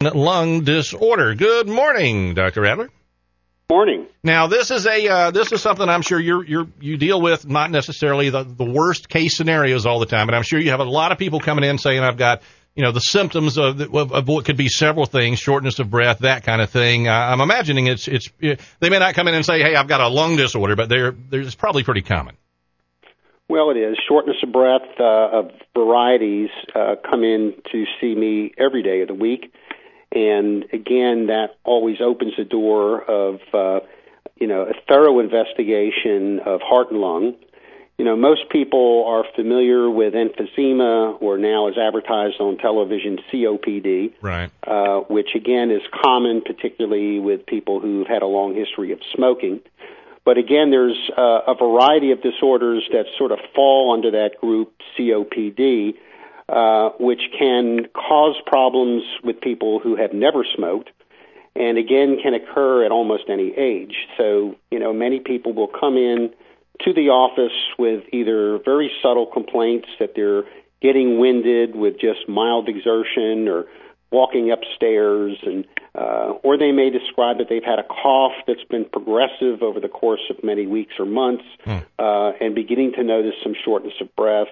Lung disorder. Good morning, Dr. Adler. Morning. Now, this is something I'm sure you deal with, not necessarily the worst case scenarios all the time, but I'm sure you have a lot of people coming in saying, I've got, the symptoms of what could be several things, shortness of breath, that kind of thing. I'm imagining they may not come in and say, hey, I've got a lung disorder, but it's probably pretty common. Well, it is. Shortness of breath of varieties come in to see me every day of the week. And again, that always opens the door of, a thorough investigation of heart and lung. Most people are familiar with emphysema, or now is advertised on television, COPD, right? Which again is common, particularly with people who've had a long history of smoking. But again, there's a variety of disorders that sort of fall under that group, COPD, which can cause problems with people who have never smoked, and again can occur at almost any age. So, many people will come in to the office with either very subtle complaints that they're getting winded with just mild exertion or walking upstairs, and or they may describe that they've had a cough that's been progressive over the course of many weeks or months, and beginning to notice some shortness of breath.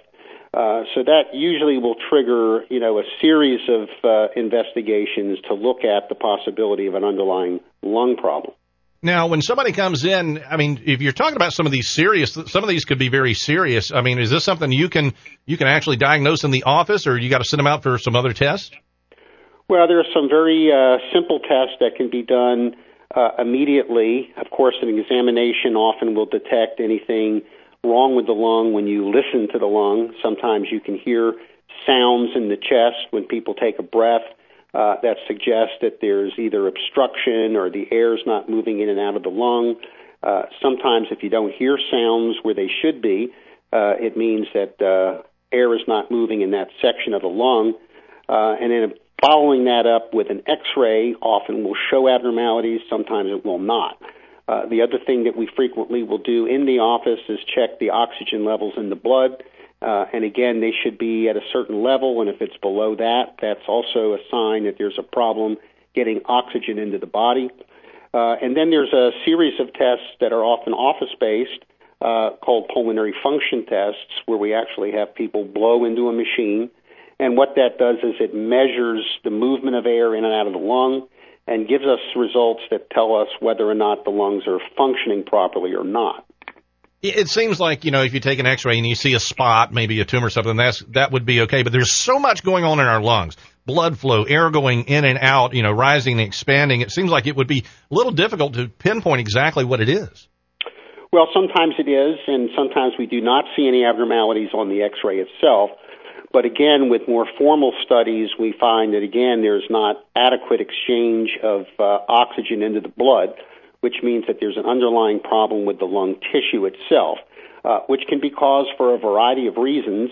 So that usually will trigger, a series of investigations to look at the possibility of an underlying lung problem. Now, when somebody comes in, if you're talking about some of these could be very serious. Is this something you can actually diagnose in the office, or you got to send them out for some other tests? Well, there are some very simple tests that can be done immediately. Of course, an examination often will detect anything wrong with the lung when you listen to the lung. Sometimes you can hear sounds in the chest when people take a breath that suggest that there's either obstruction or the air is not moving in and out of the lung. Sometimes if you don't hear sounds where they should be, it means that air is not moving in that section of the lung. And then following that up with an X-ray often will show abnormalities, sometimes it will not. The other thing that we frequently will do in the office is check the oxygen levels in the blood. And again, they should be at a certain level, and if it's below that, that's also a sign that there's a problem getting oxygen into the body. And then there's a series of tests that are often office-based called pulmonary function tests, where we actually have people blow into a machine. And what that does is it measures the movement of air in and out of the lung and gives us results that tell us whether or not the lungs are functioning properly or not. It seems like, if you take an X-ray and you see a spot, maybe a tumor or something, that would be okay. But there's so much going on in our lungs, blood flow, air going in and out, rising and expanding. It seems like it would be a little difficult to pinpoint exactly what it is. Well, sometimes it is, and sometimes we do not see any abnormalities on the X-ray itself. But again, with more formal studies, we find that, again, there's not adequate exchange of oxygen into the blood, which means that there's an underlying problem with the lung tissue itself, which can be caused for a variety of reasons.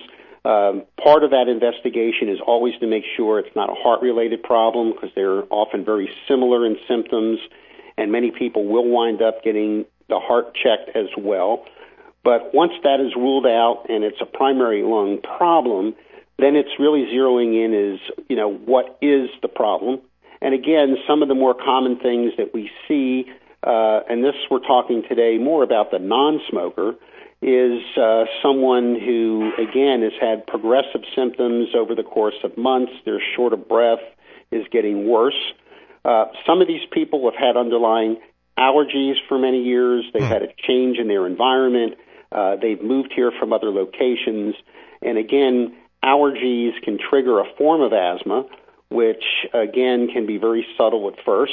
Part of that investigation is always to make sure it's not a heart-related problem, because they're often very similar in symptoms, and many people will wind up getting the heart checked as well. But once that is ruled out and it's a primary lung problem, then it's really zeroing in is, what is the problem? And again, some of the more common things that we see, and this we're talking today more about the non-smoker, is someone who, again, has had progressive symptoms over the course of months. They're short of breath, is getting worse. Some of these people have had underlying allergies for many years. They've had a change in their environment. They've moved here from other locations. And again, allergies can trigger a form of asthma, which, again, can be very subtle at first.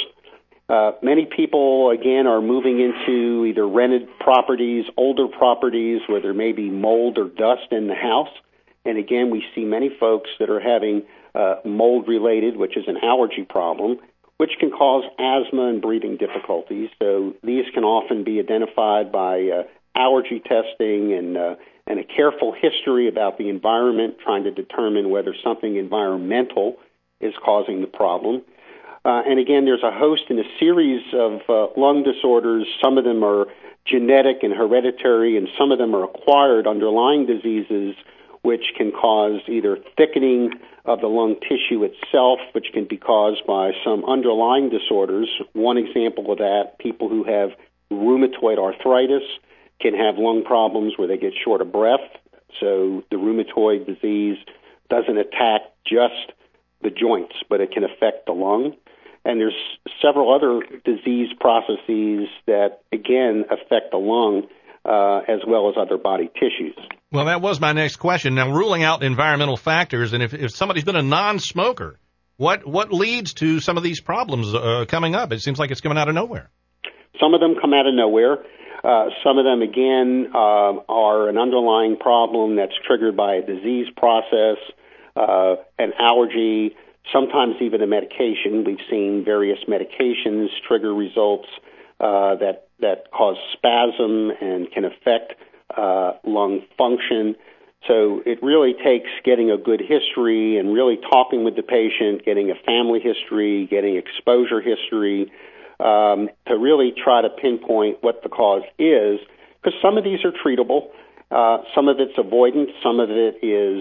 Many people, again, are moving into either rented properties, older properties where there may be mold or dust in the house. And again, we see many folks that are having mold-related, which is an allergy problem, which can cause asthma and breathing difficulties. So these can often be identified by allergy testing and a careful history about the environment, trying to determine whether something environmental is causing the problem. And again, there's a host and a series of lung disorders. Some of them are genetic and hereditary, and some of them are acquired underlying diseases which can cause either thickening of the lung tissue itself, which can be caused by some underlying disorders. One example of that, people who have rheumatoid arthritis can have lung problems where they get short of breath. So the rheumatoid disease doesn't attack just the joints, but it can affect the lung. And there's several other disease processes that, again, affect the lung as well as other body tissues. Well, that was my next question. Now, ruling out environmental factors, and if somebody's been a non-smoker, what leads to some of these problems coming up? It seems like it's coming out of nowhere. Some of them come out of nowhere. Some of them, again, are an underlying problem that's triggered by a disease process, an allergy, sometimes even a medication. We've seen various medications trigger results that cause spasm and can affect lung function. So it really takes getting a good history and really talking with the patient, getting a family history, getting exposure history, to really try to pinpoint what the cause is, because some of these are treatable. Some of it's avoidance. Some of it is,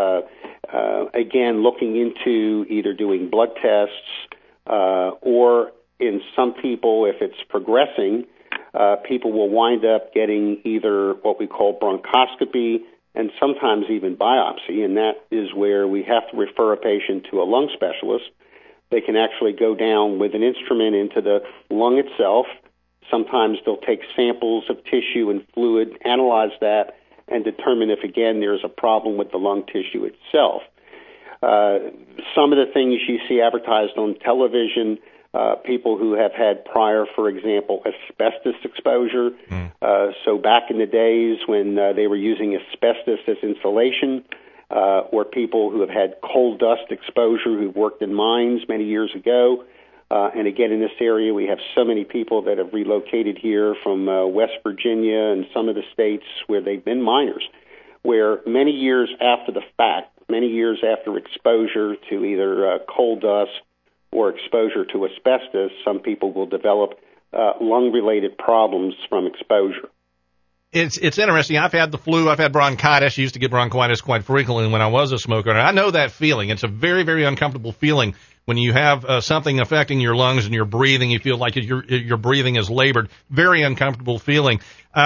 again, looking into either doing blood tests or in some people, if it's progressing, people will wind up getting either what we call bronchoscopy and sometimes even biopsy, and that is where we have to refer a patient to a lung specialist. They can actually go down with an instrument into the lung itself. Sometimes they'll take samples of tissue and fluid, analyze that, and determine if, again, there's a problem with the lung tissue itself. Some of the things you see advertised on television, people who have had prior, for example, asbestos exposure. So back in the days when they were using asbestos as insulation, or people who have had coal dust exposure who've worked in mines many years ago. And again, in this area, we have so many people that have relocated here from West Virginia and some of the states where they've been miners, where many years after the fact, many years after exposure to either coal dust or exposure to asbestos, some people will develop lung-related problems from exposure. It's interesting. I've had the flu. I've had bronchitis. I used to get bronchitis quite frequently when I was a smoker. And I know that feeling. It's a very, very uncomfortable feeling when you have something affecting your lungs and you're breathing. You feel like your breathing is labored. Very uncomfortable feeling.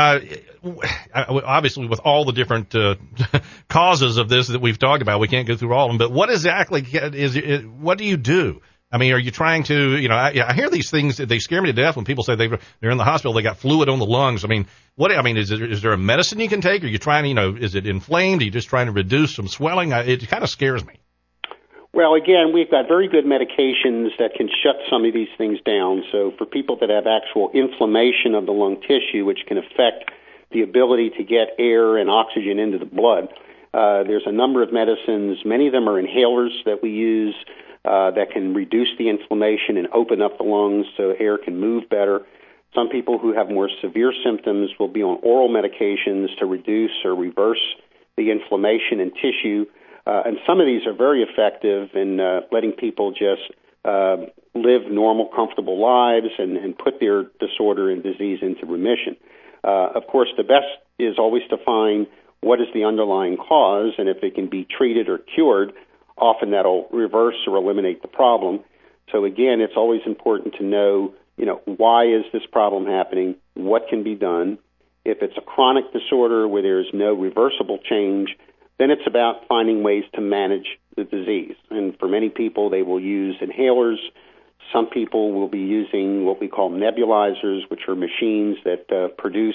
Obviously, with all the different causes of this that we've talked about, we can't go through all of them. But what exactly what do you do? I mean, are you trying to, I hear these things, they scare me to death when people say they're in the hospital, they got fluid on the lungs. I mean, is there a medicine you can take? Are you trying to, is it inflamed? Are you just trying to reduce some swelling? It kind of scares me. Well, again, we've got very good medications that can shut some of these things down. So for people that have actual inflammation of the lung tissue, which can affect the ability to get air and oxygen into the blood, there's a number of medicines. Many of them are inhalers that we use, that can reduce the inflammation and open up the lungs so air can move better. Some people who have more severe symptoms will be on oral medications to reduce or reverse the inflammation in tissue. And some of these are very effective in letting people just live normal, comfortable lives and put their disorder and disease into remission. Of course, the best is always to find what is the underlying cause, and if it can be treated or cured, often that'll reverse or eliminate the problem. So again, it's always important to know, why is this problem happening? What can be done? If it's a chronic disorder where there's no reversible change, then it's about finding ways to manage the disease. And for many people, they will use inhalers. Some people will be using what we call nebulizers, which are machines that produce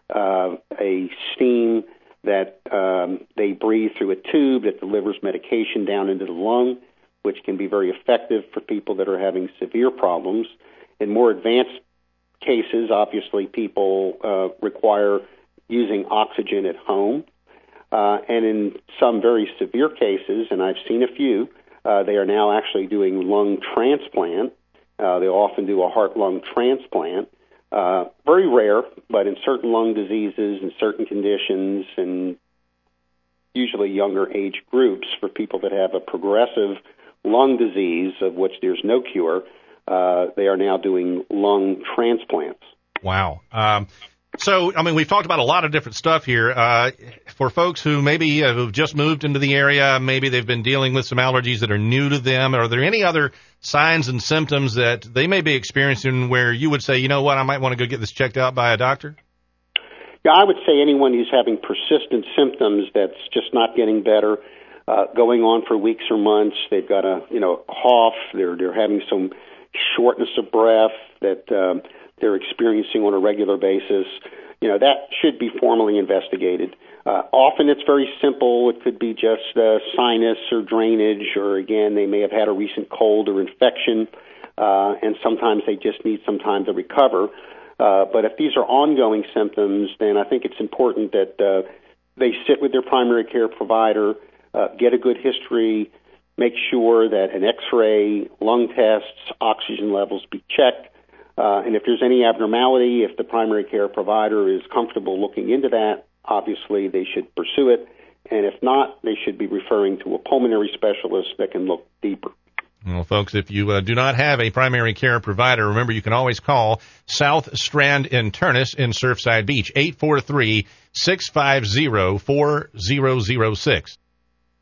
a steam that they breathe through a tube that delivers medication down into the lung, which can be very effective for people that are having severe problems. In more advanced cases, obviously, people require using oxygen at home. And in some very severe cases, and I've seen a few, they are now actually doing lung transplant. They'll often do a heart-lung transplant. Very rare, but in certain lung diseases and certain conditions and usually younger age groups for people that have a progressive lung disease of which there's no cure, they are now doing lung transplants. Wow. So, I mean, we've talked about a lot of different stuff here. For folks who maybe have just moved into the area, maybe they've been dealing with some allergies that are new to them, are there any other signs and symptoms that they may be experiencing where you would say, you know what, I might want to go get this checked out by a doctor? Yeah, I would say anyone who's having persistent symptoms that's just not getting better, going on for weeks or months, they've got a cough, they're having some shortness of breath that they're experiencing on a regular basis, that should be formally investigated. Often it's very simple. It could be just sinus or drainage, or again, they may have had a recent cold or infection, and sometimes they just need some time to recover. But if these are ongoing symptoms, then I think it's important that they sit with their primary care provider, get a good history, make sure that an X-ray, lung tests, oxygen levels be checked. And if there's any abnormality, if the primary care provider is comfortable looking into that, obviously they should pursue it. And if not, they should be referring to a pulmonary specialist that can look deeper. Well, folks, if you do not have a primary care provider, remember you can always call South Strand Internist in Surfside Beach, 843-650-4006.